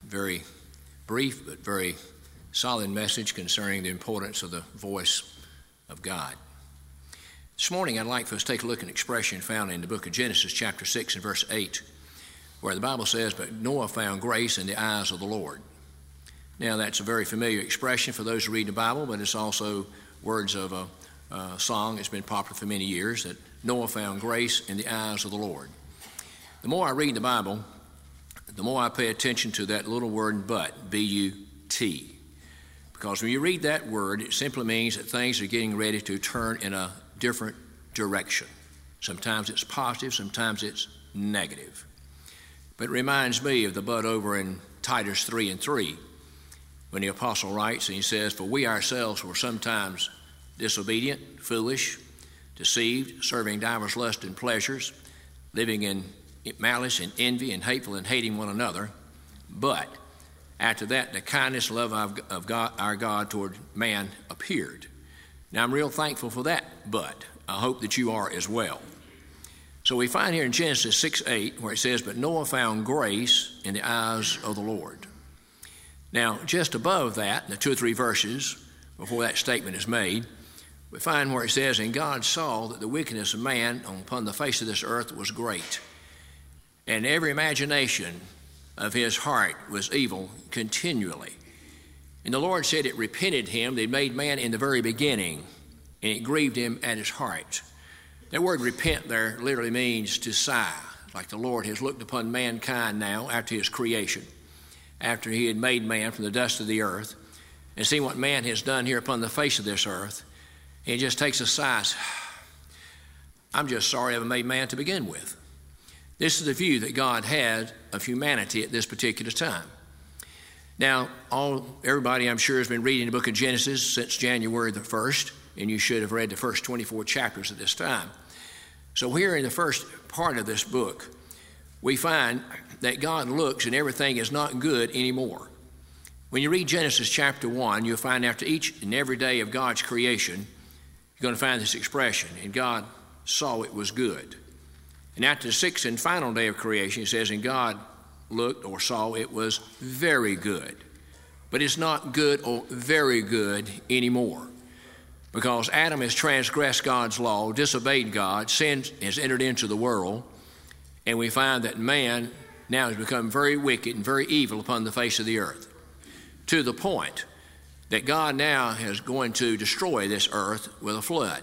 very brief but very solid message concerning the importance of the voice of God. This morning I'd like for us to take a look at an expression found in the book of Genesis chapter 6 and verse 8, where the Bible says, "But Noah found grace in the eyes of the Lord." Now that's a very familiar expression for those who read the Bible, but it's also words of a song that's been popular for many years, that Noah found grace in the eyes of the Lord. The more I read the Bible, the more I pay attention to that little word but, B-U-T. Because when you read that word, it simply means that things are getting ready to turn in a different direction. Sometimes it's positive, sometimes it's negative. But it reminds me of the but over in Titus 3 and 3, when the apostle writes and he says, "For we ourselves were sometimes disobedient, foolish, deceived, serving divers lusts and pleasures, living in malice and envy and hateful and hating one another. But after that, the kindness and love of God, our God toward man appeared." Now, I'm real thankful for that, but I hope that you are as well. So we find here in Genesis 6:8 where it says, "But Noah found grace in the eyes of the Lord." Now, just above that, in the 2 or 3 verses before that statement is made, we find where it says, "And God saw that the wickedness of man upon the face of this earth was great, and every imagination of his heart was evil continually. And the Lord said it repented him that he made man in the very beginning, and it grieved him at his heart." That word repent there literally means to sigh, like the Lord has looked upon mankind now after his creation, after he had made man from the dust of the earth, and seen what man has done here upon the face of this earth. And he just takes a sigh. I'm just sorry I ever made man to begin with. This is the view that God had of humanity at this particular time. Now, everybody I'm sure has been reading the book of Genesis since January the 1st, and you should have read the first 24 chapters at this time. So here in the first part of this book, we find that God looks and everything is not good anymore. When you read Genesis chapter 1, you'll find after each and every day of God's creation, you're going to find this expression, "And God saw it was good." And after the 6th and final day of creation, it says, "And God looked or saw it was very good." But it's not good or very good anymore, because Adam has transgressed God's law, disobeyed God, sin has entered into the world, and we find that man now has become very wicked and very evil upon the face of the earth, to the point that God now is going to destroy this earth with a flood.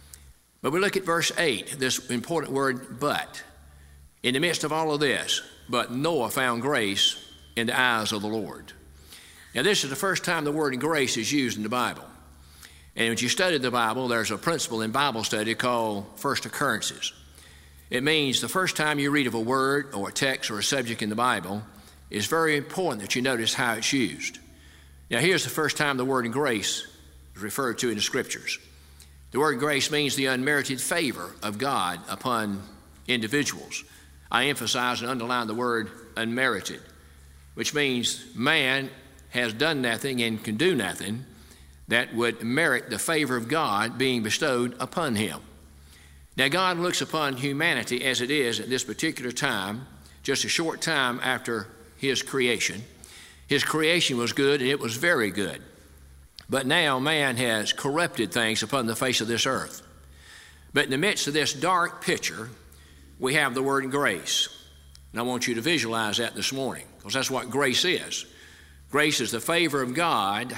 But we look at verse 8, this important word, "but." In the midst of all of this, "But Noah found grace in the eyes of the Lord." Now, this is the first time the word grace is used in the Bible. And when you study the Bible, there's a principle in Bible study called first occurrences. It means the first time you read of a word or a text or a subject in the Bible, it's very important that you notice how it's used. Now, here's the first time the word grace is referred to in the Scriptures. The word grace means the unmerited favor of God upon individuals. I emphasize and underline the word unmerited, which means man has done nothing and can do nothing that would merit the favor of God being bestowed upon him. Now, God looks upon humanity as it is at this particular time, just a short time after his creation. His creation was good, and it was very good. But now man has corrupted things upon the face of this earth. But in the midst of this dark picture, we have the word grace. And I want you to visualize that this morning, because that's what grace is. Grace is the favor of God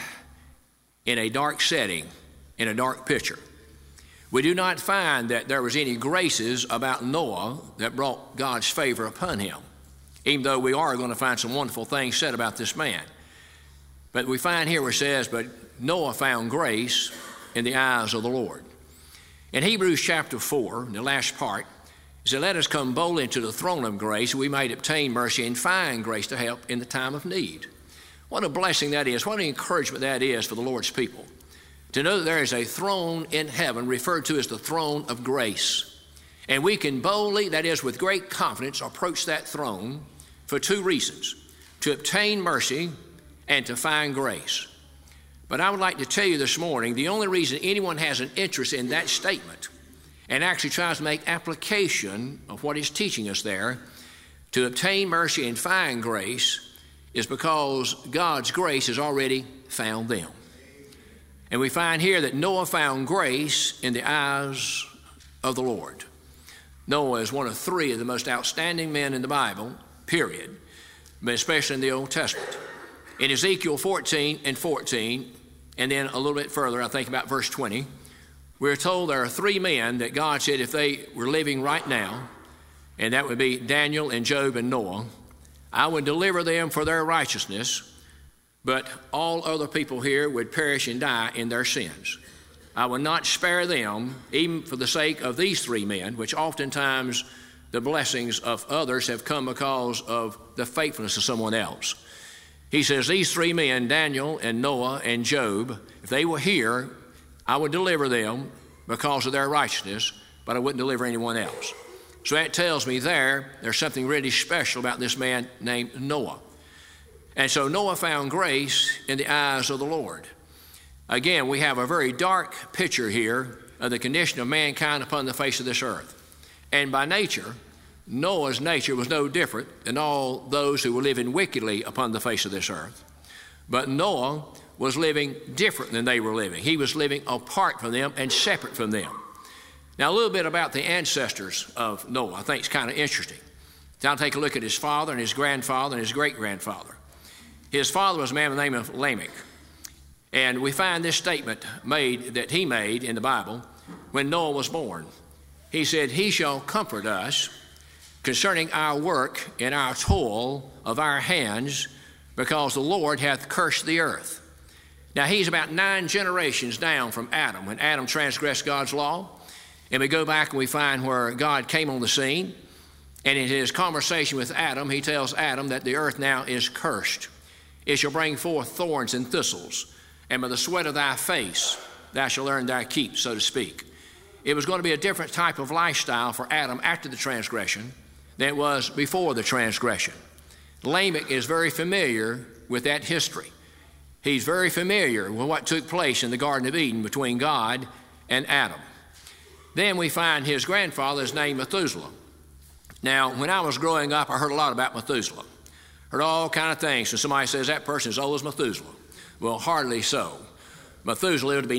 in a dark setting, in a dark picture. We do not find that there was any graces about Noah that brought God's favor upon him, even though we are going to find some wonderful things said about this man. But we find here where it says, "But Noah found grace in the eyes of the Lord." In Hebrews chapter 4, the last part, it said, "Let us come boldly into the throne of grace, we might obtain mercy and find grace to help in the time of need." What a blessing that is. What an encouragement that is for the Lord's people, to know that there is a throne in heaven referred to as the throne of grace. And we can boldly, that is with great confidence, approach that throne for 2 reasons: to obtain mercy and to find grace. But I would like to tell you this morning, the only reason anyone has an interest in that statement and actually tries to make application of what he's teaching us there, to obtain mercy and find grace, is because God's grace has already found them. And we find here that Noah found grace in the eyes of the Lord. Noah is one of three of the most outstanding men in the Bible, period, but especially in the Old Testament. In Ezekiel 14:14, and then a little bit further, I think about verse 20, we're told there are three men that God said if they were living right now, and that would be Daniel and Job and Noah, I would deliver them for their righteousness, but all other people here would perish and die in their sins. I will not spare them, even for the sake of these three men, which oftentimes the blessings of others have come because of the faithfulness of someone else. He says, these three men, Daniel and Noah and Job, if they were here, I would deliver them because of their righteousness, but I wouldn't deliver anyone else. So that tells me there's something really special about this man named Noah. And so Noah found grace in the eyes of the Lord. Again, we have a very dark picture here of the condition of mankind upon the face of this earth. And by nature, Noah's nature was no different than all those who were living wickedly upon the face of this earth. But Noah was living different than they were living. He was living apart from them and separate from them. Now, a little bit about the ancestors of Noah I think is kind of interesting. Now, take a look at his father and his grandfather and his great-grandfather. His father was a man by the name of Lamech. And we find this statement that he made in the Bible when Noah was born. He said, he shall comfort us concerning our work and our toil of our hands, because the Lord hath cursed the earth. Now, he's about 9 generations down from Adam, when Adam transgressed God's law. And we go back and we find where God came on the scene. And in his conversation with Adam, he tells Adam that the earth now is cursed. It shall bring forth thorns and thistles, and by the sweat of thy face thou shalt earn thy keep, so to speak. It was going to be a different type of lifestyle for Adam after the transgression than it was before the transgression. Lamech is very familiar with that history. He's very familiar with what took place in the Garden of Eden between God and Adam. Then we find his grandfather is named Methuselah. Now, when I was growing up, I heard a lot about Methuselah. Heard all kind of things. So somebody says that person is old as Methuselah. Well, hardly so. Methuselah lived to be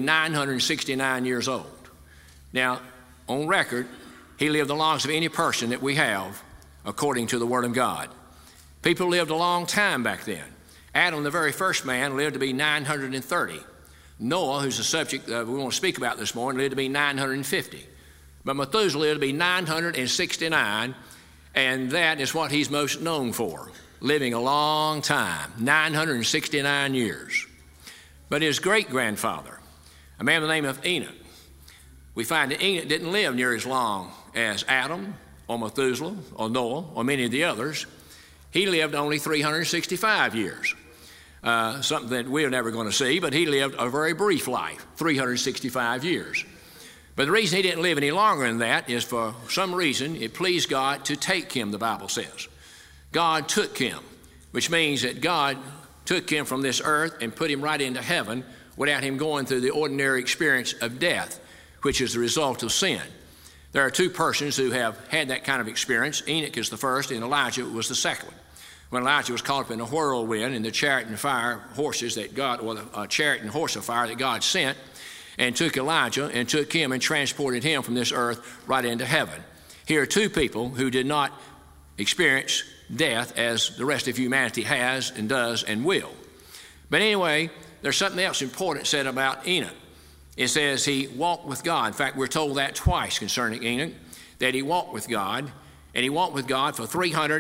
969 years old. Now, on record, he lived the longest of any person that we have, according to the Word of God. People lived a long time back then. Adam, the very first man, lived to be 930. Noah, who's the subject we want to speak about this morning, lived to be 950. But Methuselah lived to be 969, and that is what he's most known for, living a long time, 969 years. But his great-grandfather, a man by the name of Enoch, we find that Enoch didn't live near as long as Adam or Methuselah or Noah or many of the others. He lived only 365 years. Something that we're never going to see, but he lived a very brief life, 365 years. But the reason he didn't live any longer than that is for some reason it pleased God to take him, the Bible says. God took him, which means that God took him from this earth and put him right into heaven without him going through the ordinary experience of death, which is the result of sin. There are 2 persons who have had that kind of experience. Enoch is the first, and Elijah was the second one. When Elijah was caught up in a whirlwind in the chariot and fire horses that God, or the chariot and horse of fire that God sent, and took Elijah and took him and transported him from this earth right into heaven. Here are 2 people who did not experience death as the rest of humanity has and does and will. But anyway, there's something else important said about Enoch. It says he walked with God. In fact, we're told that twice concerning Enoch, that he walked with God, and he walked with God for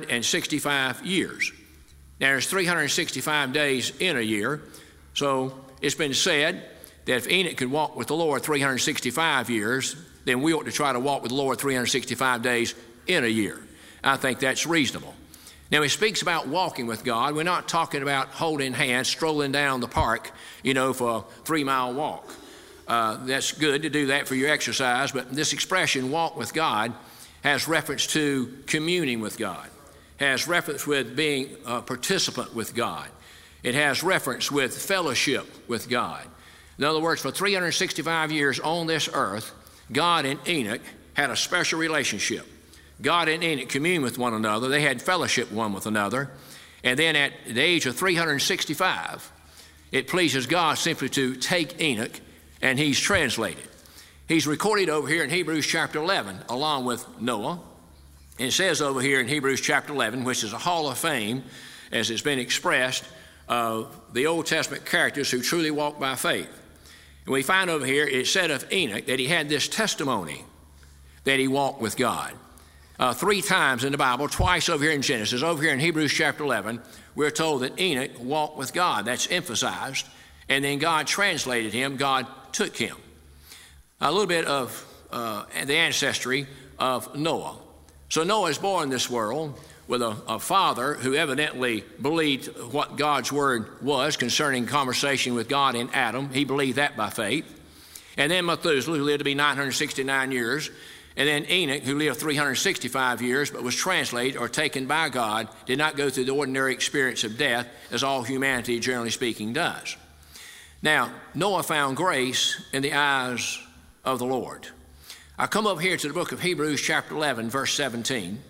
365 years. Now, there's 365 days in a year, so it's been said that if Enoch could walk with the Lord 365 years, then we ought to try to walk with the Lord 365 days in a year. I think that's reasonable. Now, he speaks about walking with God. We're not talking about holding hands, strolling down the park, for a 3-mile walk. That's good to do that for your exercise, but this expression, walk with God, has reference to communing with God, has reference with being a participant with God. It has reference with fellowship with God. In other words, for 365 years on this earth, God and Enoch had a special relationship. God and Enoch communed with one another. They had fellowship one with another. And then at the age of 365, it pleases God simply to take Enoch, and he's translated. He's recorded over here in Hebrews chapter 11 along with Noah. And it says over here in Hebrews chapter 11, which is a hall of fame, as it's been expressed, of the Old Testament characters who truly walk by faith. And we find over here, it said of Enoch that he had this testimony that he walked with God. 3 times in the Bible, twice over here in Genesis, over here in Hebrews chapter 11, we're told that Enoch walked with God. That's emphasized. And then God translated him, God took him. A little bit of the ancestry of Noah. So Noah is born in this world with a father who evidently believed what God's word was concerning conversation with God in Adam. He believed that by faith. And then Methuselah, who lived to be 969 years. And then Enoch, who lived 365 years but was translated or taken by God, did not go through the ordinary experience of death as all humanity, generally speaking, does. Now, Noah found grace in the eyes of the Lord. I come up here to the book of Hebrews chapter 11, verse 7,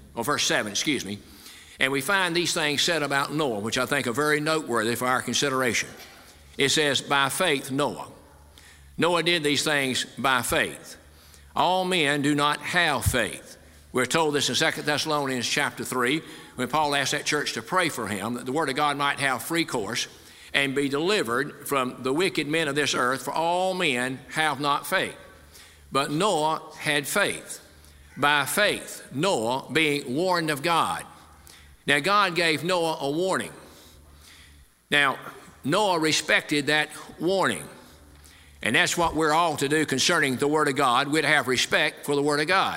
and we find these things said about Noah, which I think are very noteworthy for our consideration. It says, by faith, Noah. Noah did these things by faith. All men do not have faith. We're told this in 2 Thessalonians chapter 3, when Paul asked that church to pray for him, that the word of God might have free course and be delivered from the wicked men of this earth, for all men have not faith. But Noah had faith. By faith, Noah being warned of God. Now, God gave Noah a warning. Now, Noah respected that warning. And that's what we're all to do concerning the Word of God. We're to have respect for the Word of God.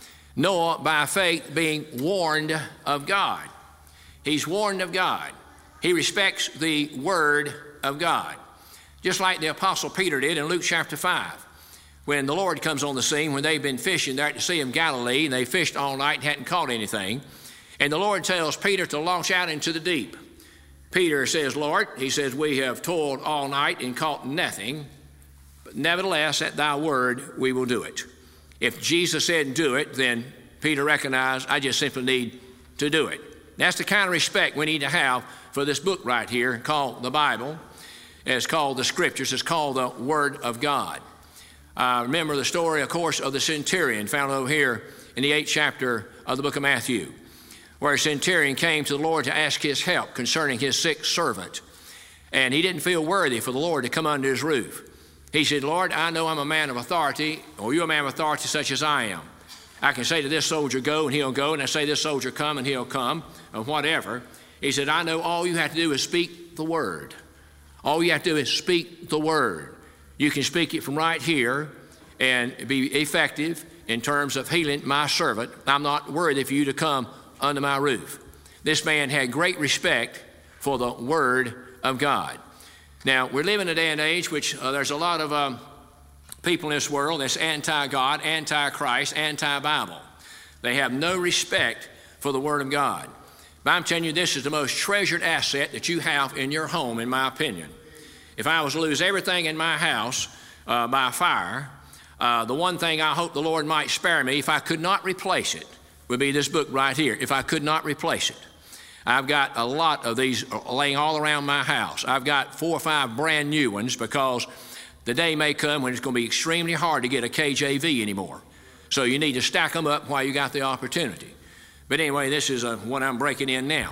Noah, by faith, being warned of God. He's warned of God. He respects the Word of God. Just like the Apostle Peter did in Luke chapter 5. When the Lord comes on the scene, when they've been fishing there at the Sea of Galilee, and they fished all night and hadn't caught anything. And the Lord tells Peter to launch out into the deep. Peter says, Lord, he says, we have toiled all night and caught nothing. But nevertheless, at thy word, we will do it. If Jesus said do it, then Peter recognized, I just simply need to do it. That's the kind of respect we need to have for this book right here called the Bible. It's called the Scriptures. It's called the Word of God. Remember the story, of course, of the centurion found over here in the 8th chapter of the book of Matthew, where a centurion came to the Lord to ask his help concerning his sick servant. And he didn't feel worthy for the Lord to come under his roof. He said, Lord, I know I'm a man of authority, or you're a man of authority such as I am. I can say to this soldier, go, and he'll go, and I say this soldier, come, and he'll come, or whatever. He said, I know all you have to do is speak the word. All you have to do is speak the word. You can speak it from right here and be effective in terms of healing my servant. I'm not worthy for you to come under my roof. This man had great respect for the Word of God. Now, we live in a day and age which there's a lot of people in this world that's anti-God, anti-Christ, anti-Bible. They have no respect for the Word of God. But I'm telling you, this is the most treasured asset that you have in your home, in my opinion. If I was to lose everything in my house by fire, the one thing I hope the Lord might spare me, if I could not replace it, would be this book right here, if I could not replace it. I've got a lot of these laying all around my house. I've got 4 or 5 brand new ones because the day may come when it's going to be extremely hard to get a KJV anymore. So you need to stack them up while you got the opportunity. But anyway, this is one I'm breaking in now.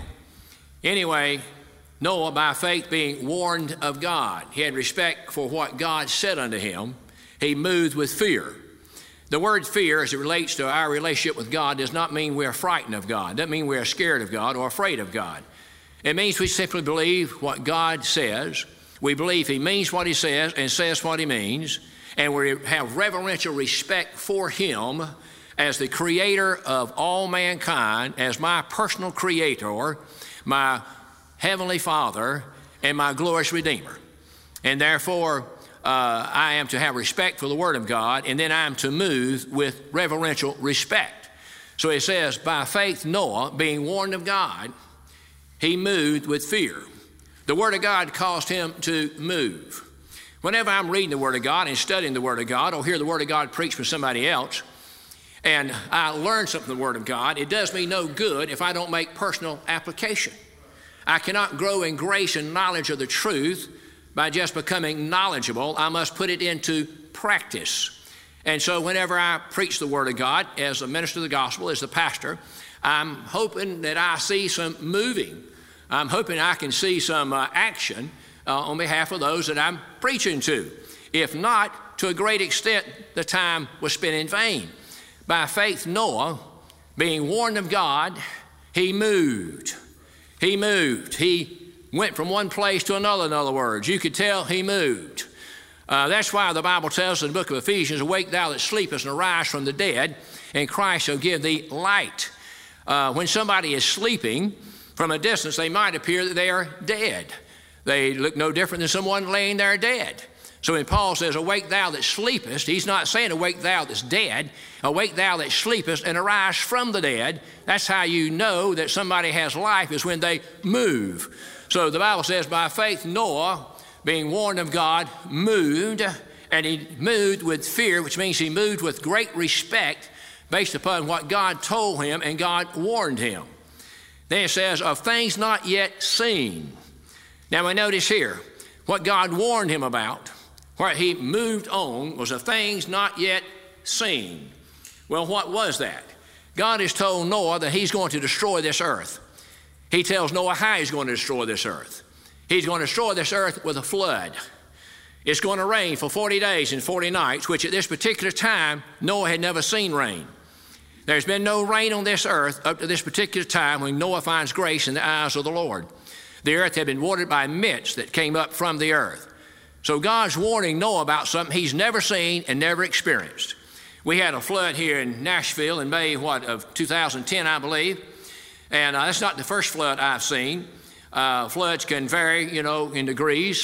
Anyway, Noah, by faith, being warned of God, he had respect for what God said unto him. He moved with fear. The word fear, as it relates to our relationship with God, does not mean we're frightened of God. It doesn't mean we're scared of God or afraid of God. It means we simply believe what God says. We believe He means what He says and says what He means. And we have reverential respect for Him as the creator of all mankind, as my personal creator, my heavenly Father, and my glorious Redeemer. And therefore, I am to have respect for the Word of God, and then I am to move with reverential respect. So it says, by faith Noah, being warned of God, he moved with fear. The Word of God caused him to move. Whenever I'm reading the Word of God and studying the Word of God, or hear the Word of God preached from somebody else, and I learn something from the Word of God, it does me no good if I don't make personal application. I cannot grow in grace and knowledge of the truth by just becoming knowledgeable. I must put it into practice. And so whenever I preach the Word of God as a minister of the gospel, as the pastor, I'm hoping that I see some moving. I'm hoping I can see some action on behalf of those that I'm preaching to. If not, to a great extent, the time was spent in vain. By faith, Noah, being warned of God, he moved. He moved. He went from one place to another, in other words. You could tell he moved. That's why the Bible tells us in the book of Ephesians, awake thou that sleepest and arise from the dead, and Christ shall give thee light. When somebody is sleeping, from a distance, they might appear that they are dead. They look no different than someone laying there dead. So when Paul says, awake thou that sleepest, he's not saying awake thou that's dead. Awake thou that sleepest and arise from the dead. That's how you know that somebody has life, is when they move. So the Bible says, by faith Noah, being warned of God, moved, and he moved with fear, which means he moved with great respect based upon what God told him and God warned him. Then it says, of things not yet seen. Now we notice here, what God warned him about, what he moved on, was of things not yet seen. Well, what was that? God has told Noah that he's going to destroy this earth. He tells Noah how he's going to destroy this earth. He's going to destroy this earth with a flood. It's going to rain for 40 days and 40 nights, which at this particular time, Noah had never seen rain. There's been no rain on this earth up to this particular time when Noah finds grace in the eyes of the Lord. The earth had been watered by mist that came up from the earth. So God's warning Noah about something he's never seen and never experienced. We had a flood here in Nashville in May, of 2010, I believe. And that's not the first flood I've seen. Floods can vary, in degrees,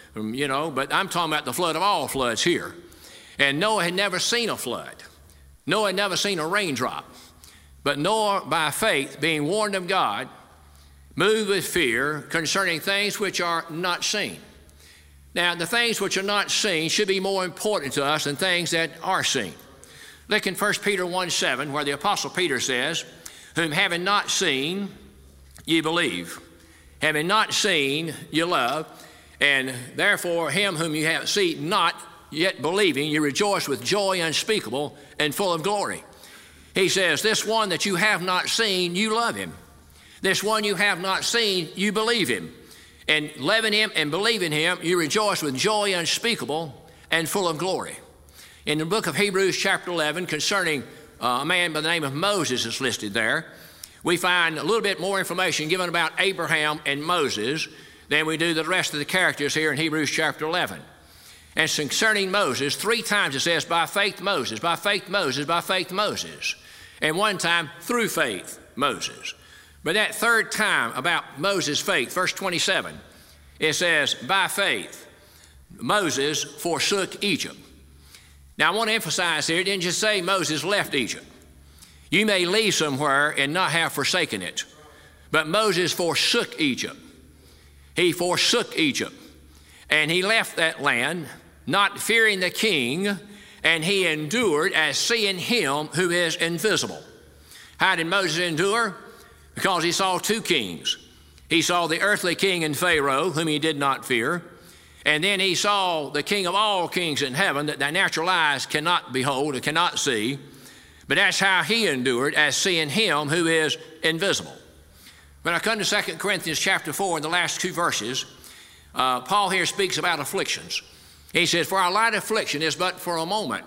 but I'm talking about the flood of all floods here. And Noah had never seen a flood. Noah had never seen a raindrop. But Noah, by faith, being warned of God, moved with fear concerning things which are not seen. Now, the things which are not seen should be more important to us than things that are seen. Look in 1 Peter 1:7, where the Apostle Peter says, whom having not seen, ye believe. Having not seen, you love. And therefore, him whom you have seen not, yet believing, you rejoice with joy unspeakable and full of glory. He says, this one that you have not seen, you love him. This one you have not seen, you believe him. And loving him and believing him, you rejoice with joy unspeakable and full of glory. In the book of Hebrews chapter 11, concerning a man by the name of Moses is listed there, we find a little bit more information given about Abraham and Moses than we do the rest of the characters here in Hebrews chapter 11. And concerning Moses, 3 times it says, by faith Moses, by faith Moses, by faith Moses. And one time, through faith Moses. But that third time about Moses' faith, verse 27, it says, by faith Moses forsook Egypt. Now I want to emphasize here, it didn't just say Moses left Egypt. You may leave somewhere and not have forsaken it. But Moses forsook Egypt. He forsook Egypt. And he left that land, not fearing the king, and he endured as seeing him who is invisible. How did Moses endure? Because he saw 2 kings. He saw the earthly king in Pharaoh, whom he did not fear. And then he saw the king of all kings in heaven that thy natural eyes cannot behold and cannot see. But that's how he endured, as seeing him who is invisible. When I come to 2 Corinthians chapter 4, in the last 2 verses, Paul here speaks about afflictions. He says, for our light affliction is but for a moment,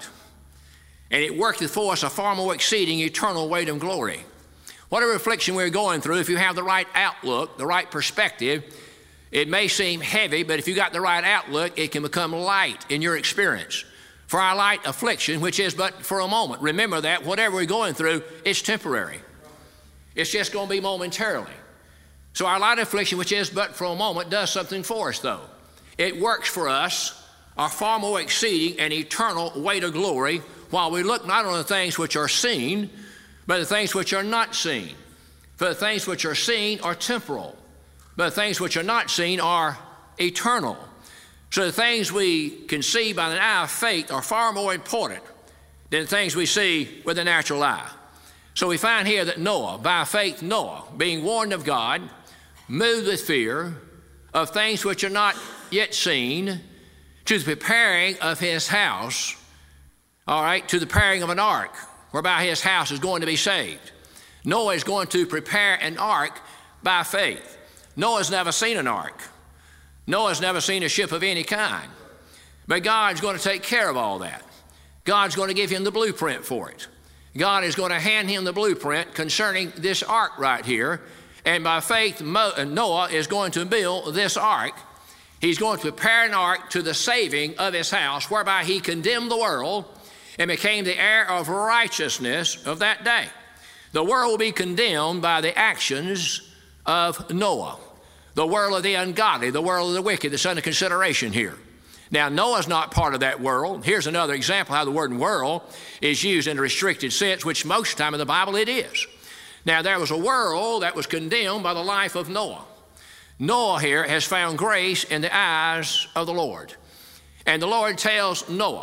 and it worketh for us a far more exceeding eternal weight of glory. Whatever affliction we're going through, if you have the right outlook, the right perspective, it may seem heavy, but if you got the right outlook, it can become light in your experience. For our light affliction, which is but for a moment. Remember that whatever we're going through, it's temporary. It's just going to be momentarily. So our light affliction, which is but for a moment, does something for us, though. It works for us a far more exceeding and eternal weight of glory, while we look not on the things which are seen, but the things which are not seen. For the things which are seen are temporal, but the things which are not seen are eternal. So the things we can see by the eye of faith are far more important than the things we see with the natural eye. So we find here that Noah, by faith Noah, being warned of God, moved with fear of things which are not yet seen, to the preparing of his house, all right, to the preparing of an ark, whereby his house is going to be saved. Noah is going to prepare an ark by faith. Noah's never seen an ark. Noah's never seen a ship of any kind. But God's going to take care of all that. God's going to give him the blueprint for it. God is going to hand him the blueprint concerning this ark right here. And by faith, Noah is going to build this ark. He's going to prepare an ark to the saving of his house, whereby he condemned the world and became the heir of righteousness of that day. The world will be condemned by the actions of Noah. The world of the ungodly, the world of the wicked, that's under consideration here. Now, Noah's not part of that world. Here's another example how the word world is used in a restricted sense, which most of the time in the Bible it is. Now, there was a world that was condemned by the life of Noah. Noah here has found grace in the eyes of the Lord. And the Lord tells Noah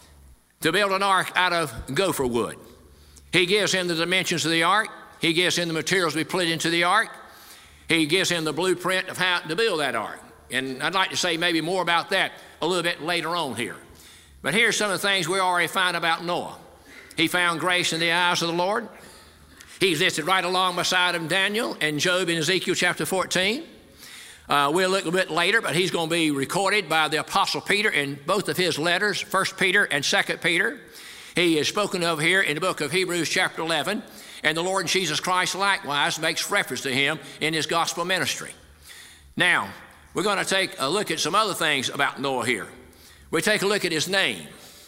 to build an ark out of gopher wood. He gives him the dimensions of the ark. He gives him the materials to be put into the ark. He gives him the blueprint of how to build that ark. And I'd like to say maybe more about that a little bit later on here. But here's some of the things we already find about Noah. He found grace in the eyes of the Lord. He's listed right along beside of Daniel and Job in Ezekiel chapter 14. We'll look a bit later, but he's going to be recorded by the Apostle Peter in both of his letters, 1 Peter and 2 Peter. He is spoken of here in the book of Hebrews chapter 11, and the Lord Jesus Christ likewise makes reference to him in his gospel ministry. Now, we're going to take a look at some other things about Noah here. We take a look at his name.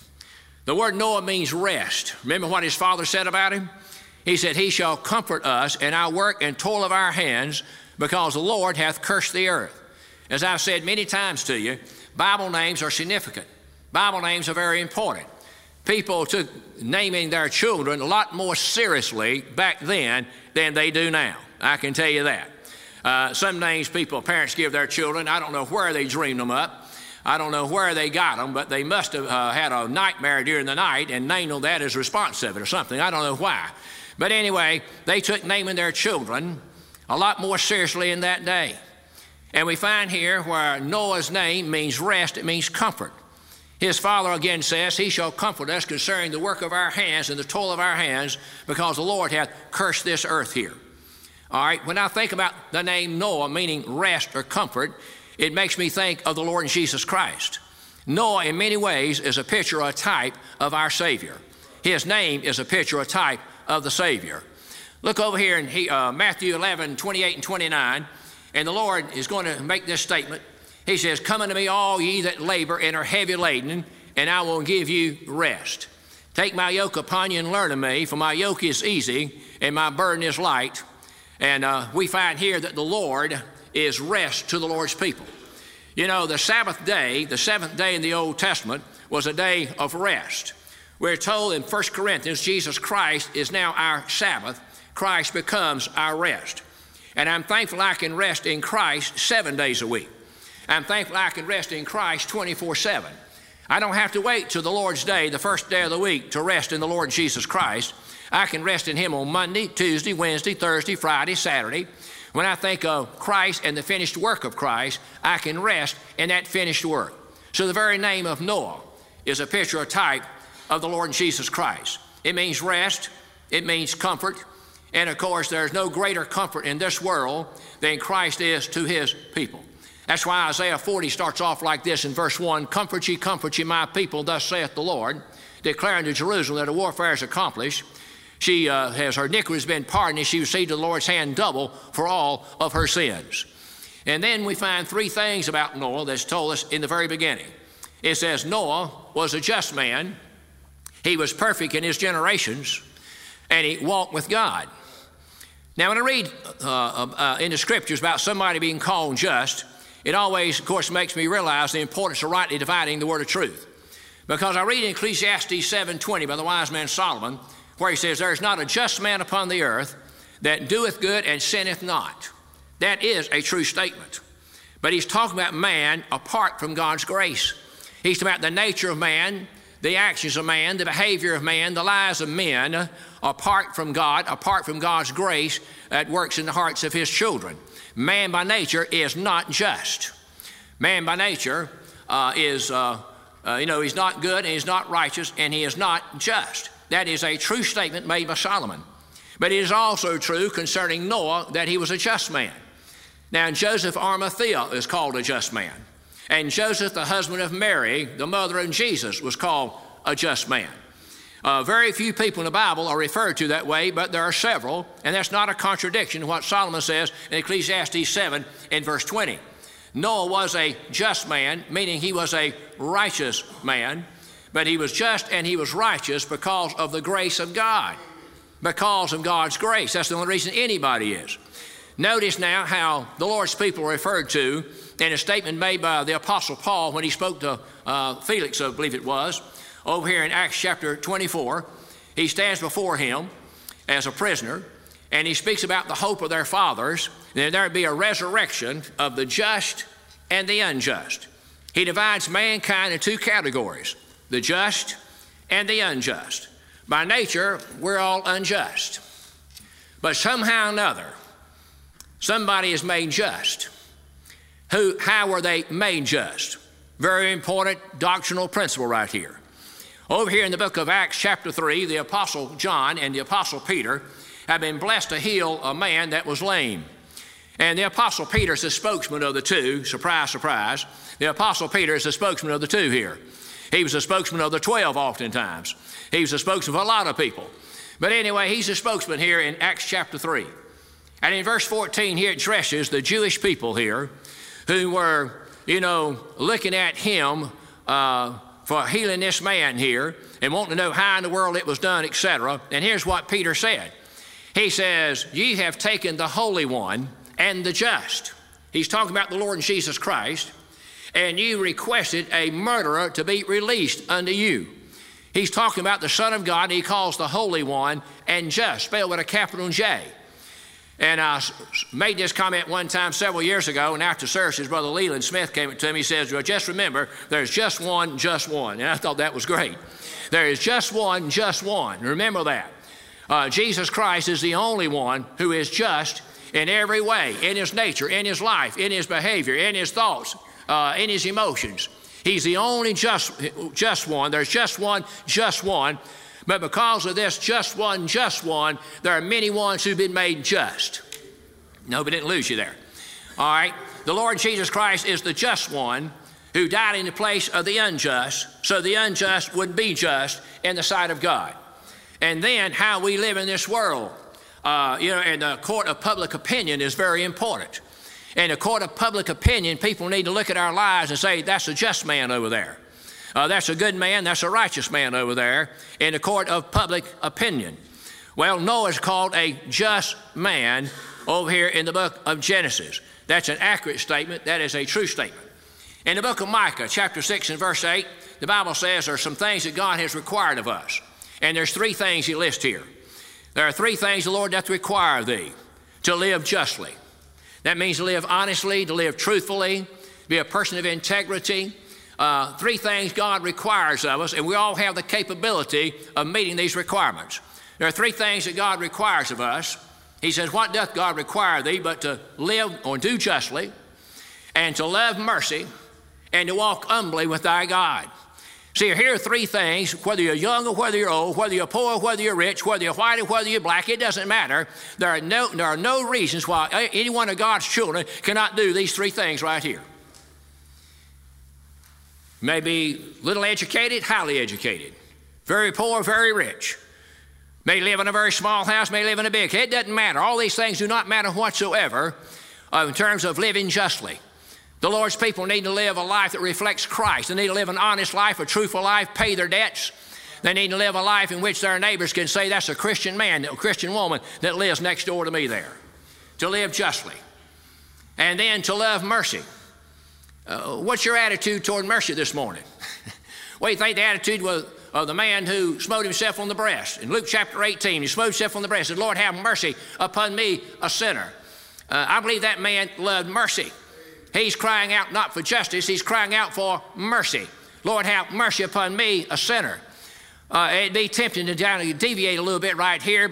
The word Noah means rest. Remember what his father said about him? He said, he shall comfort us in our work and toil of our hands, because the Lord hath cursed the earth. As I've said many times to you, Bible names are significant. Bible names are very important. People took naming their children a lot more seriously back then than they do now. I can tell you that. Some names parents give their children, I don't know where they dreamed them up. I don't know where they got them, but they must have had a nightmare during the night and named them that as a response of it or something. I don't know why. But anyway, they took naming their children a lot more seriously in that day. And we find here where Noah's name means rest, it means comfort. His father again says, he shall comfort us concerning the work of our hands and the toil of our hands, because the Lord hath cursed this earth here. All right, when I think about the name Noah, meaning rest or comfort, it makes me think of the Lord Jesus Christ. Noah, in many ways, is a picture or a type of our Savior. His name is a picture or a type of the Savior. Look over here in Matthew 11, 28 and 29, and the Lord is going to make this statement. He says, come unto me all ye that labor and are heavy laden, and I will give you rest. Take my yoke upon you and learn of me, for my yoke is easy and my burden is light. And we find here that the Lord is rest to the Lord's people. You know, the Sabbath day, the seventh day in the Old Testament, was a day of rest. We're told in 1 Corinthians, Jesus Christ is now our Sabbath. Christ becomes our rest. And I'm thankful I can rest in Christ 7 days a week. I'm thankful I can rest in Christ 24/7. I don't have to wait till the Lord's day, the first day of the week, to rest in the Lord Jesus Christ. I can rest in him on Monday, Tuesday, Wednesday, Thursday, Friday, Saturday. When I think of Christ and the finished work of Christ, I can rest in that finished work. So the very name of Noah is a picture or type of the Lord Jesus Christ. It means rest. It means comfort. And of course, there's no greater comfort in this world than Christ is to his people. That's why Isaiah 40 starts off like this in verse 1, comfort ye, my people, thus saith the Lord, declaring to Jerusalem that her warfare is accomplished. She has her iniquities been pardoned, and she received the Lord's hand double for all of her sins. And then we find three things about Noah that's told us in the very beginning. It says Noah was a just man, he was perfect in his generations, and he walked with God. Now, when I read in the scriptures about somebody being called just, it always, of course, makes me realize the importance of rightly dividing the word of truth. Because I read in Ecclesiastes 7:20 by the wise man Solomon, where he says, there is not a just man upon the earth that doeth good and sinneth not. That is a true statement. But he's talking about man apart from God's grace. He's talking about the nature of man, the actions of man, the behavior of man, the lives of men, apart from God, apart from God's grace that works in the hearts of his children. man by nature is not just. Man by nature he's not good, and he's not righteous, and he is not just. That is a true statement made by Solomon. But it is also true concerning Noah that he was a just man. Now, Joseph Arimathea is called a just man. And Joseph, the husband of Mary, the mother of Jesus, was called a just man. Very few people in the Bible are referred to that way, but there are several, and that's not a contradiction to what Solomon says in Ecclesiastes 7 and verse 20. Noah was a just man, meaning he was a righteous man, but he was just and he was righteous because of the grace of God, because of God's grace. That's the only reason anybody is. Notice now how the Lord's people are referred to in a statement made by the Apostle Paul when he spoke to Felix, I believe it was, over here in Acts chapter 24. He stands before him as a prisoner, and he speaks about the hope of their fathers, that there would be a resurrection of the just and the unjust. He divides mankind into two categories, the just and the unjust. By nature, we're all unjust. But somehow or another, somebody is made just. How were they made just? Very important doctrinal principle right here. Over here in the book of Acts chapter 3, the Apostle John and the Apostle Peter have been blessed to heal a man that was lame. And the Apostle Peter is the spokesman of the two. Surprise, surprise. The Apostle Peter is the spokesman of the two here. He was the spokesman of the 12 oftentimes. He was the spokesman of a lot of people. But anyway, he's the spokesman here in Acts chapter 3. And in verse 14 here, it addresses the Jewish people here who were, looking at him for healing this man here and wanting to know how in the world it was done, etc. And here's what Peter said. He says, ye have taken the Holy One and the just. He's talking about the Lord Jesus Christ. And you requested a murderer to be released unto you. He's talking about the Son of God, and he calls the Holy One and just, spelled with a capital J. And I made this comment one time several years ago, and after services, Brother Leland Smith came to me. He says, well, just remember, there's just one. And I thought that was great. There is just one. Remember that. Jesus Christ is the only one who is just in every way, in his nature, in his life, in his behavior, in his thoughts, in his emotions. He's the only just one. There's just one. But because of this just one, there are many ones who've been made just. No, we didn't lose you there. All right. The Lord Jesus Christ is the just one who died in the place of the unjust, so the unjust would be just in the sight of God. And then how we live in this world, in the court of public opinion is very important. In the court of public opinion, people need to look at our lives and say, that's a just man over there. That's a good man, that's a righteous man over there in the court of public opinion. Well, Noah is called a just man over here in the book of Genesis. That's an accurate statement. That is a true statement. In the book of Micah, chapter 6 and verse 8, the Bible says there are some things that God has required of us. And there's three things he lists here. There are three things the Lord doth require of thee: to live justly. That means to live honestly, to live truthfully, to be a person of integrity. Three things God requires of us, and we all have the capability of meeting these requirements. There are three things that God requires of us. He says, what doth God require thee but to live or do justly, and to love mercy, and to walk humbly with thy God? See, here are three things, whether you're young or whether you're old, whether you're poor or whether you're rich, whether you're white or whether you're black, it doesn't matter. There are no reasons why any one of God's children cannot do these three things right here. May little educated, highly educated, very poor, very rich. May live in a very small house, may live in a big. It doesn't matter. All these things do not matter whatsoever in terms of living justly. The Lord's people need to live a life that reflects Christ. They need to live an honest life, a truthful life, pay their debts. They need to live a life in which their neighbors can say, that's a Christian man, a Christian woman that lives next door to me there. To live justly. And then to love mercy. What's your attitude toward mercy this morning? What do you think the attitude was of the man who smote himself on the breast? In Luke chapter 18, he smote himself on the breast and said, Lord, have mercy upon me, a sinner. I believe that man loved mercy. He's crying out not for justice, he's crying out for mercy. Lord, have mercy upon me, a sinner. It'd be tempting to deviate a little bit right here, but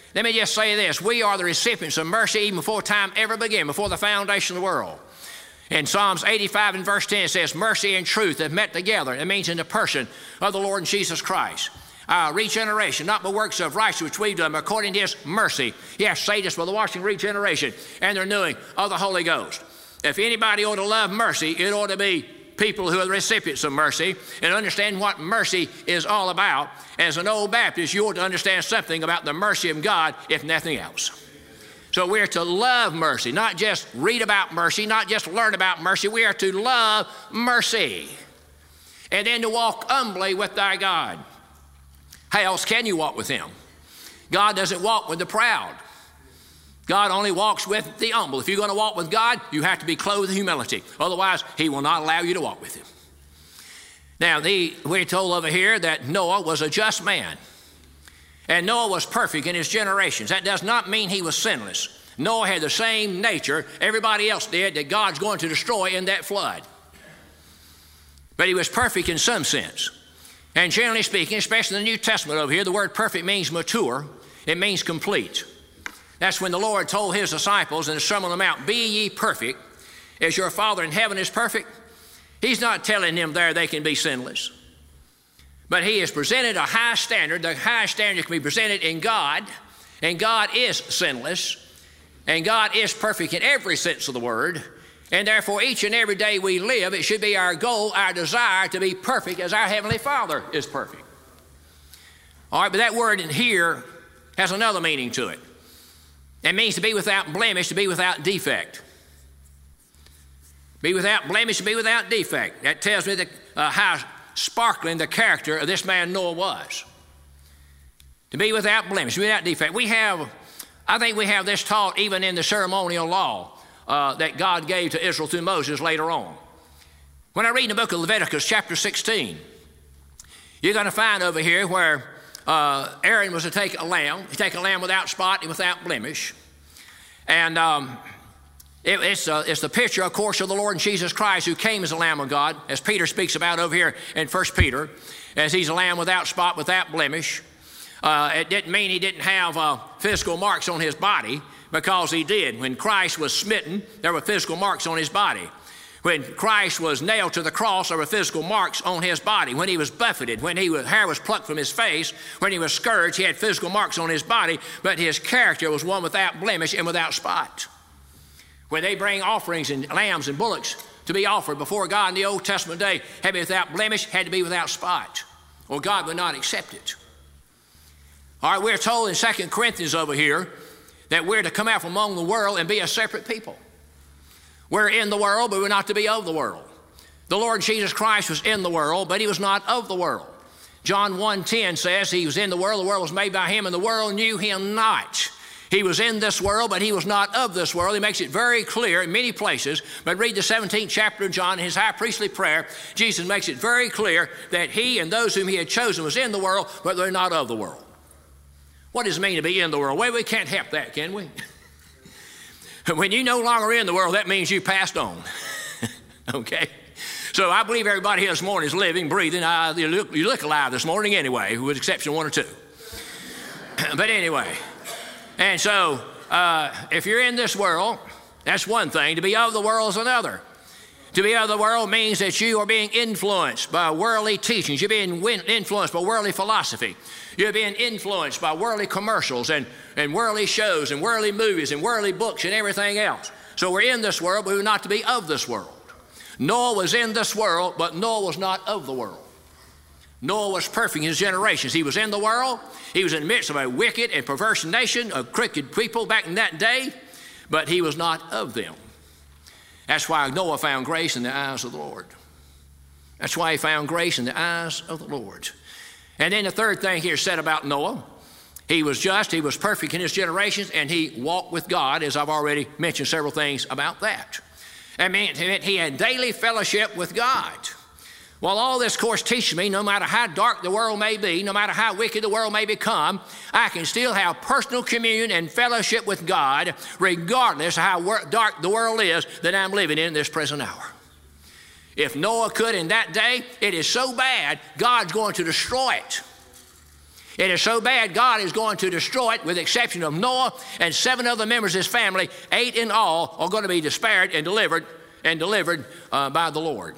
let me just say this. We are the recipients of mercy even before time ever began, before the foundation of the world. In Psalms 85 and verse 10 it says, mercy and truth have met together. It means in the person of the Lord Jesus Christ. Regeneration, not by works of righteousness which we've done, but according to his mercy. He has saved us by the washing, regeneration, and the renewing of the Holy Ghost. If anybody ought to love mercy, it ought to be people who are the recipients of mercy and understand what mercy is all about. As an old Baptist, you ought to understand something about the mercy of God, if nothing else. So we're to love mercy, not just read about mercy, not just learn about mercy. We are to love mercy. And then to walk humbly with thy God. How else can you walk with him? God doesn't walk with the proud. God only walks with the humble. If you're going to walk with God, you have to be clothed with humility. Otherwise, he will not allow you to walk with him. Now, we're told over here that Noah was a just man. And Noah was perfect in his generations. That does not mean he was sinless. Noah had the same nature everybody else did that God's going to destroy in that flood. But he was perfect in some sense. And generally speaking, especially in the New Testament over here, the word perfect means mature. It means complete. That's when the Lord told his disciples in the Sermon on the Mount, be ye perfect as your Father in heaven is perfect. He's not telling them there they can be sinless. But he has presented a high standard. The high standard can be presented in God, and God is sinless, and God is perfect in every sense of the word. And therefore, each and every day we live, it should be our goal, our desire to be perfect as our Heavenly Father is perfect. All right, but that word in here has another meaning to it. It means to be without blemish, to be without defect. Be without blemish, to be without defect. That tells me how sparkling the character of this man Noah was. To be without blemish, without defect. I think we have this taught even in the ceremonial law that God gave to Israel through Moses later on. When I read in the book of Leviticus chapter 16, you're going to find over here where Aaron was to take a lamb. He'd take a lamb without spot and without blemish. And it's the picture, of course, of the Lord Jesus Christ who came as a Lamb of God, as Peter speaks about over here in 1 Peter, as he's a lamb without spot, without blemish. It didn't mean he didn't have physical marks on his body, because he did. When Christ was smitten, there were physical marks on his body. When Christ was nailed to the cross, there were physical marks on his body. When he was buffeted, when hair was plucked from his face, when he was scourged, he had physical marks on his body, but his character was one without blemish and without spot. When they bring offerings and lambs and bullocks to be offered before God in the Old Testament day, had to be without blemish, had to be without spot, or God would not accept it. All right, we're told in 2 Corinthians over here that we're to come out from among the world and be a separate people. We're in the world, but we're not to be of the world. The Lord Jesus Christ was in the world, but he was not of the world. John 1:10 says he was in the world was made by him, and the world knew him not. He was in this world, but he was not of this world. He makes it very clear in many places. But read the 17th chapter of John, in his high priestly prayer, Jesus makes it very clear that he and those whom he had chosen was in the world, but they're not of the world. What does it mean to be in the world? Well, we can't help that, can we? When you're no longer in the world, that means you passed on. Okay? So I believe everybody here this morning is living, breathing. You look alive this morning anyway, with exception of one or two. But anyway, and so if you're in this world, that's one thing. To be of the world is another. To be of the world means that you are being influenced by worldly teachings. You're being influenced by worldly philosophy. You're being influenced by worldly commercials and worldly shows and worldly movies and worldly books and everything else. So we're in this world, but we're not to be of this world. Noah was in this world, but Noah was not of the world. Noah was perfect in his generations. He was in the world. He was in the midst of a wicked and perverse nation of crooked people back in that day, but he was not of them. That's why Noah found grace in the eyes of the Lord. That's why he found grace in the eyes of the Lord. And then the third thing here said about Noah, he was just, he was perfect in his generations, and he walked with God, as I've already mentioned several things about that. That meant he had daily fellowship with God. Well, all this course teaches me, no matter how dark the world may be, no matter how wicked the world may become, I can still have personal communion and fellowship with God, regardless of how dark the world is that I'm living in this present hour. If Noah could in that day, it is so bad, God's going to destroy it. It is so bad, God is going to destroy it, with the exception of Noah and 7 other members of his family. 8 in all are going to be spared and delivered by the Lord.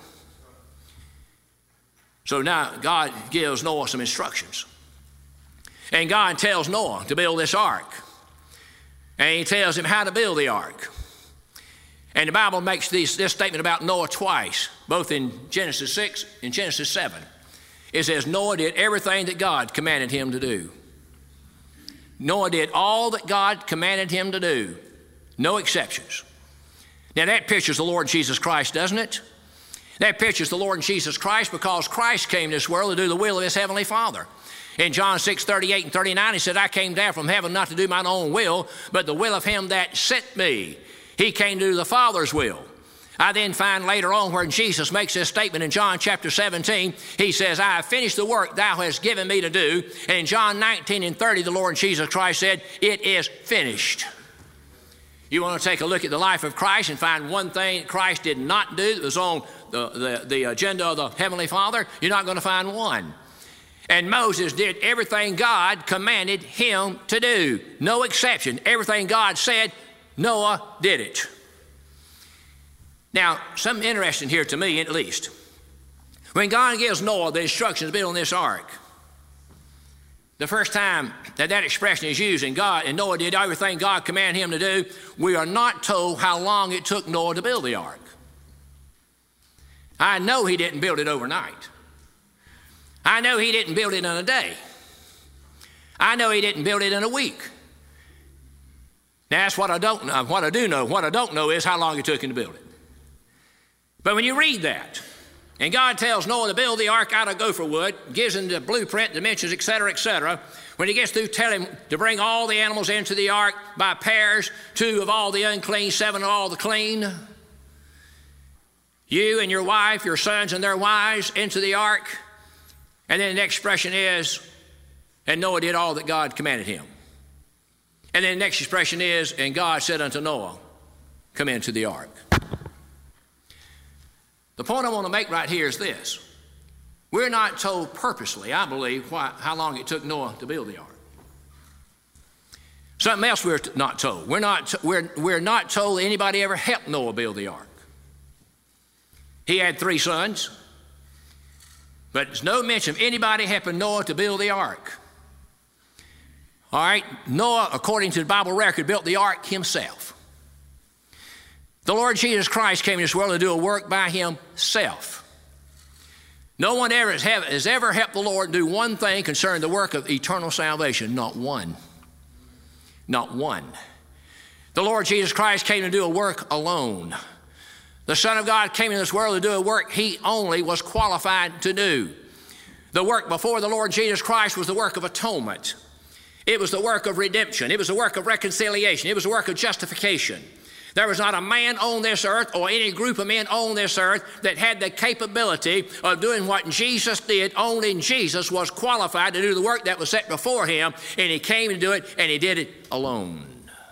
So now God gives Noah some instructions. And God tells Noah to build this ark. And he tells him how to build the ark. And the Bible makes this statement about Noah twice, both in Genesis 6 and Genesis 7. It says Noah did everything that God commanded him to do. Noah did all that God commanded him to do. No exceptions. Now that pictures the Lord Jesus Christ, doesn't it? That pictures the Lord Jesus Christ, because Christ came to this world to do the will of his heavenly Father. In John 6:38 and 39, he said, I came down from heaven not to do mine own will, but the will of him that sent me. He came to do the Father's will. I then find later on where Jesus makes this statement in John chapter 17. He says, I have finished the work thou hast given me to do. And in John 19 and 30, the Lord Jesus Christ said, it is finished. You want to take a look at the life of Christ and find one thing Christ did not do that was on the agenda of the Heavenly Father? You're not going to find one. And Moses did everything God commanded him to do. No exception. Everything God said, Noah did it. Now, something interesting here to me, at least. When God gives Noah the instructions to build on this ark, the first time that expression is used, and Noah did everything God commanded him to do, we are not told how long it took Noah to build the ark. I know he didn't build it overnight. I know he didn't build it in a day. I know he didn't build it in a week. Now, that's what I don't know. What I do know, what I don't know is how long it took him to build it. But when you read that, and God tells Noah to build the ark out of gopher wood, gives him the blueprint, dimensions, etc., when he gets through, tell him to bring all the animals into the ark by pairs, 2 of all the unclean, 7 of all the clean. You and your wife, your sons and their wives into the ark. And then the next expression is, and Noah did all that God commanded him. And then the next expression is, and God said unto Noah, come into the ark. The point I want to make right here is this. We're not told purposely, I believe, how long it took Noah to build the ark. Something else we're not told. We're not told anybody ever helped Noah build the ark. He had 3 sons, but there's no mention of anybody helping Noah to build the ark. All right, Noah, according to the Bible record, built the ark himself. The Lord Jesus Christ came to this world to do a work by himself. No one has ever helped the Lord do one thing concerning the work of eternal salvation. Not one. Not one. The Lord Jesus Christ came to do a work alone. The Son of God came into this world to do a work he only was qualified to do. The work before the Lord Jesus Christ was the work of atonement. It was the work of redemption. It was the work of reconciliation. It was the work of justification. There was not a man on this earth or any group of men on this earth that had the capability of doing what Jesus did. Only Jesus was qualified to do the work that was set before him, and he came to do it, and he did it alone.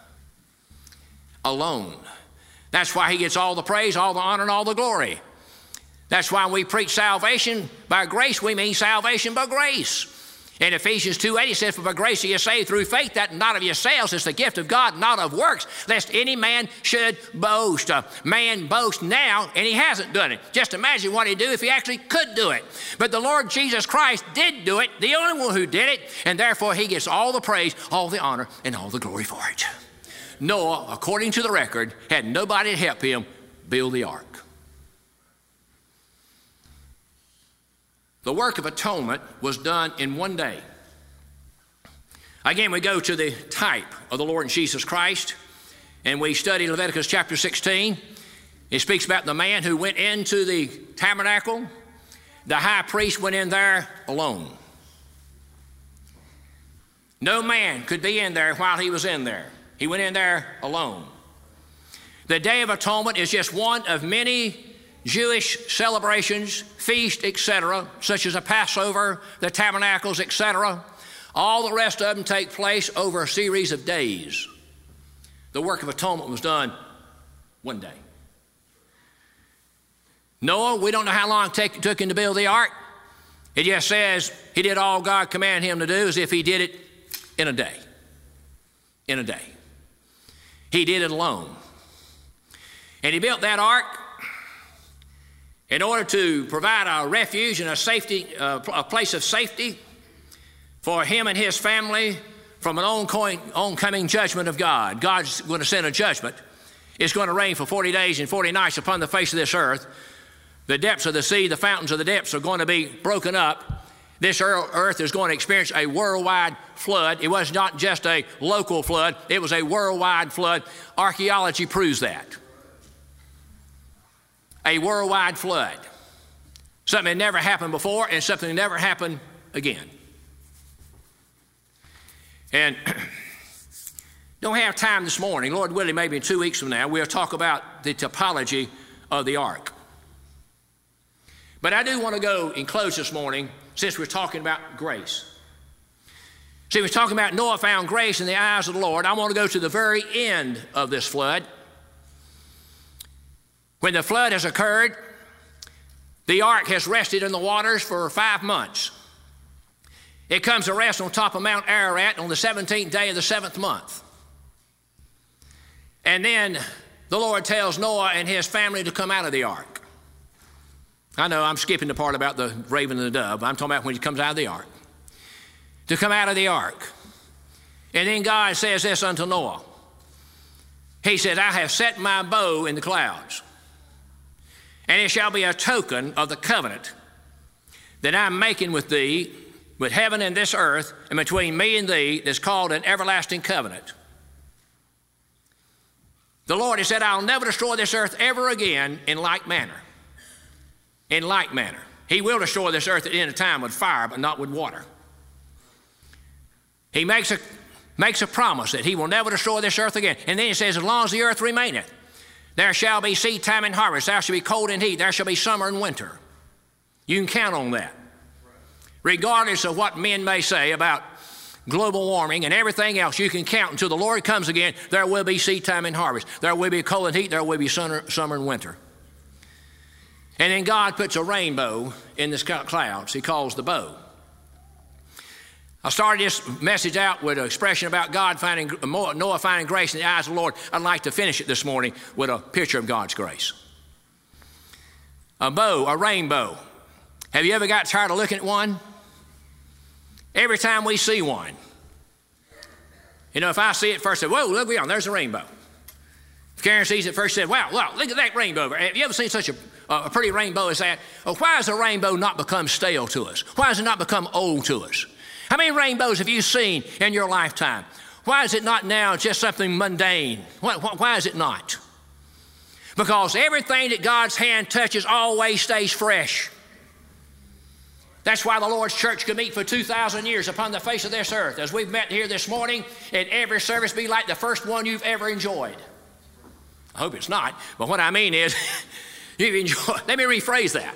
Alone. That's why he gets all the praise, all the honor, and all the glory. That's why we preach salvation by grace. We mean salvation by grace. In Ephesians 2:8, he says, for by grace are you saved through faith, that not of yourselves, it's the gift of God, not of works, lest any man should boast. Man boasts now, and he hasn't done it. Just imagine what he'd do if he actually could do it. But the Lord Jesus Christ did do it, the only one who did it, and therefore he gets all the praise, all the honor, and all the glory for it. Noah, according to the record, had nobody to help him build the ark. The work of atonement was done in one day. Again, we go to the type of the Lord Jesus Christ, and we study Leviticus chapter 16. It speaks about the man who went into the tabernacle. The high priest went in there alone. No man could be in there while he was in there. He went in there alone. The Day of Atonement is just one of many Jewish celebrations, feasts, etc., such as the Passover, the Tabernacles, etc. All the rest of them take place over a series of days. The work of atonement was done one day. Noah, we don't know how long it took him to build the ark. It just says he did all God commanded him to do as if he did it in a day. In a day. He did it alone. And he built that ark in order to provide a refuge and a place of safety for him and his family from an oncoming judgment of God. God's going to send a judgment. It's going to rain for 40 days and 40 nights upon the face of this earth. The depths of the sea, the fountains of the depths are going to be broken up. This earth is going to experience a worldwide flood. It was not just a local flood. It was a worldwide flood. Archaeology proves that. A worldwide flood. Something that never happened before and something that never happened again. And don't have time this morning. Lord willing, maybe in 2 weeks from now, we'll talk about the topology of the ark. But I do want to go and close this morning since we're talking about grace. See, we're talking about Noah found grace in the eyes of the Lord. I want to go to the very end of this flood. When the flood has occurred, the ark has rested in the waters for 5 months. It comes to rest on top of Mount Ararat on the 17th day of the 7th month. And then the Lord tells Noah and his family to come out of the ark. I know I'm skipping the part about the raven and the dove. I'm talking about when he comes out of the ark. To come out of the ark. And then God says this unto Noah. He said, I have set my bow in the clouds, and it shall be a token of the covenant that I'm making with thee, with heaven and this earth, and between me and thee, that's called an everlasting covenant. The Lord has said, I'll never destroy this earth ever again in like manner. In like manner. He will destroy this earth at the end of time with fire, but not with water. He makes a promise that he will never destroy this earth again. And then he says, as long as the earth remaineth, there shall be seed time and harvest. There shall be cold and heat. There shall be summer and winter. You can count on that. Regardless of what men may say about global warming and everything else, you can count until the Lord comes again. There will be seed time and harvest. There will be cold and heat. There will be summer and winter. And then God puts a rainbow in the clouds. He calls the bow. I started this message out with an expression about Noah finding grace in the eyes of the Lord. I'd like to finish it this morning with a picture of God's grace. A bow, a rainbow. Have you ever got tired of looking at one? Every time we see one. You know, if I see it first, I say, whoa, look beyond, there's a rainbow. If Karen sees it first, said, wow, look at that rainbow. Have you ever seen such a pretty rainbow as that? Oh, why has a rainbow not become stale to us? Why has it not become old to us? How many rainbows have you seen in your lifetime? Why is it not now just something mundane? Why is it not? Because everything that God's hand touches always stays fresh. That's why the Lord's church could meet for 2,000 years upon the face of this earth. As we've met here this morning, and every service be like the first one you've ever enjoyed. I hope it's not, but what I mean is, you've enjoyed. Let me rephrase that.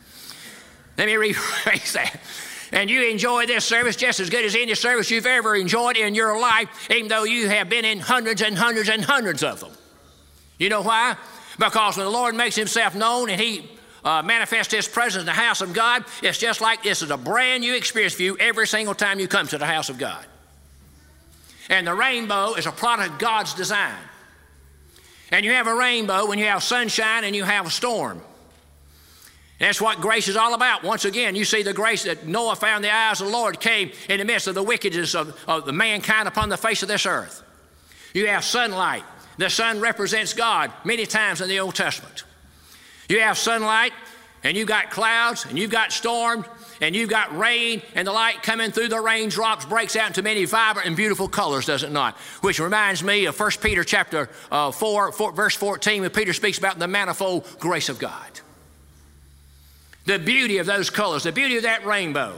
And you enjoy this service just as good as any service you've ever enjoyed in your life, even though you have been in hundreds and hundreds and hundreds of them. You know why? Because when the Lord makes himself known and he manifests his presence in the house of God, it's just like this is a brand new experience for you every single time you come to the house of God. And the rainbow is a product of God's design. And you have a rainbow when you have sunshine and you have a storm. And that's what grace is all about. Once again, you see the grace that Noah found in the eyes of the Lord came in the midst of the wickedness of the mankind upon the face of this earth. You have sunlight. The sun represents God many times in the Old Testament. You have sunlight, and you've got clouds, and you've got storms, and you've got rain, and the light coming through the raindrops breaks out into many vibrant and beautiful colors, does it not? Which reminds me of 1 Peter chapter 4, verse 14, when Peter speaks about the manifold grace of God. The beauty of those colors, the beauty of that rainbow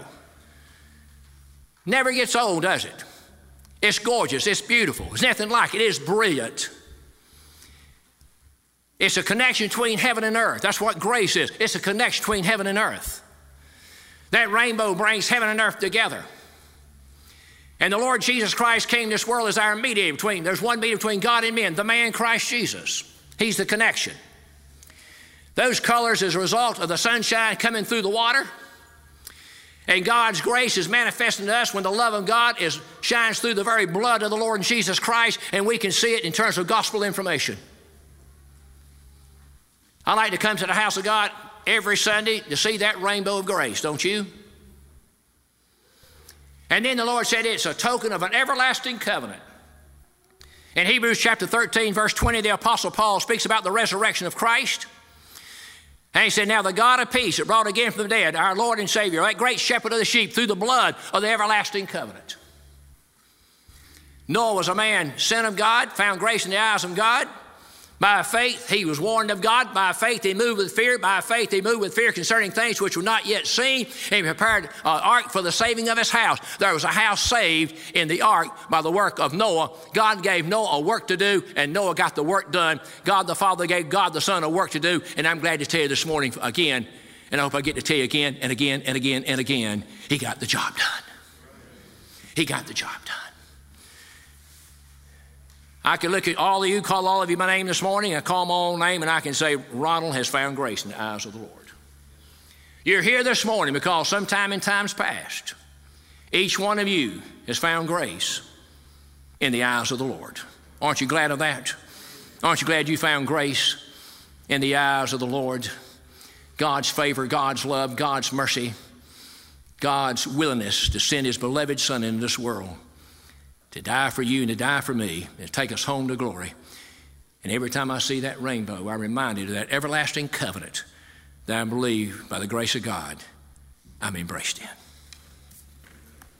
never gets old, does it? It's gorgeous, it's beautiful, there's nothing like it, it is brilliant. It's a connection between heaven and earth. That's what grace is. It's a connection between heaven and earth. That rainbow brings heaven and earth together. And the Lord Jesus Christ came to this world as our mediator there's one mediator between God and men, the man Christ Jesus. He's the connection. Those colors as a result of the sunshine coming through the water And God's grace is manifested to us when the love of God shines through the very blood of the Lord Jesus Christ, and we can see it in terms of gospel information. I like to come to the house of God every Sunday to see that rainbow of grace, don't you? And then the Lord said it's a token of an everlasting covenant. In Hebrews chapter 13, verse 20, the Apostle Paul speaks about the resurrection of Christ. And he said, now the God of peace that brought again from the dead, our Lord and Savior, that great shepherd of the sheep, through the blood of the everlasting covenant. Noah was a man sent of God, found grace in the eyes of God. By faith, he was warned of God. By faith, he moved with fear. By faith, he moved with fear concerning things which were not yet seen. And he prepared an ark for the saving of his house. There was a house saved in the ark by the work of Noah. God gave Noah a work to do, and Noah got the work done. God the Father gave God the Son a work to do. And I'm glad to tell you this morning again, and I hope I get to tell you again and again and again and again, he got the job done. He got the job done. I can look at all of you, call all of you by name this morning, I call my own name, and I can say, Ronald has found grace in the eyes of the Lord. You're here this morning because sometime in times past, each one of you has found grace in the eyes of the Lord. Aren't you glad of that? Aren't you glad you found grace in the eyes of the Lord? God's favor, God's love, God's mercy, God's willingness to send his beloved Son into this world to die for you and to die for me, and to take us home to glory. And every time I see that rainbow, I'm reminded of that everlasting covenant that I believe by the grace of God I'm embraced in.